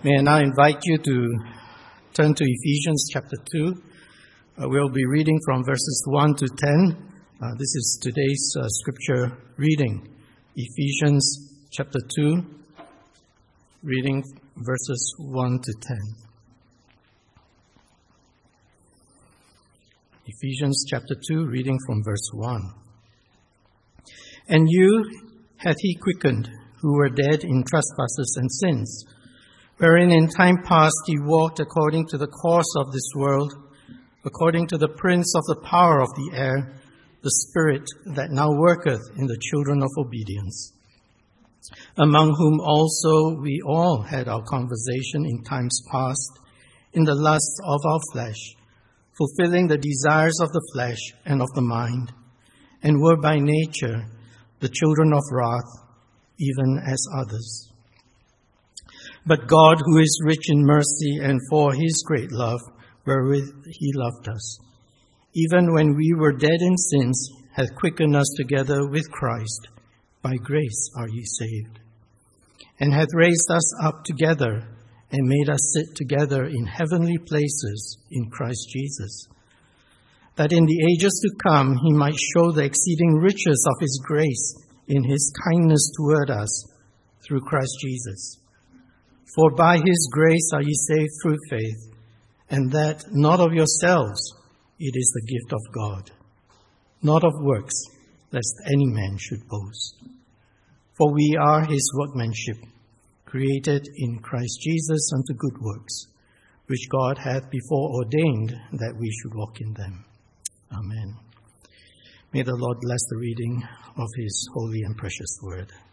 May I now invite you to turn to Ephesians chapter 2. We'll be reading from verses 1 to 10. This is today's scripture reading. Ephesians chapter 2, reading verses 1 to 10. Ephesians chapter 2, reading from verse 1. And you hath he quickened, who were dead in trespasses and sins, wherein in time past ye walked according to the course of this world, according to the prince of the power of the air, the spirit that now worketh in the children of obedience, among whom also we all had our conversation in times past, in the lusts of our flesh, fulfilling the desires of the flesh and of the mind, and were by nature the children of wrath, even as others. But God, who is rich in mercy, and for his great love, wherewith he loved us, even when we were dead in sins, hath quickened us together with Christ. By grace are ye saved, and hath raised us up together, and made us sit together in heavenly places in Christ Jesus, that in the ages to come he might show the exceeding riches of his grace in his kindness toward us through Christ Jesus. For by his grace are ye saved through faith, and that not of yourselves, it is the gift of God, not of works, lest any man should boast. For we are his workmanship, created in Christ Jesus unto good works, which God hath before ordained that we should walk in them. Amen. May the Lord bless the reading of his holy and precious word.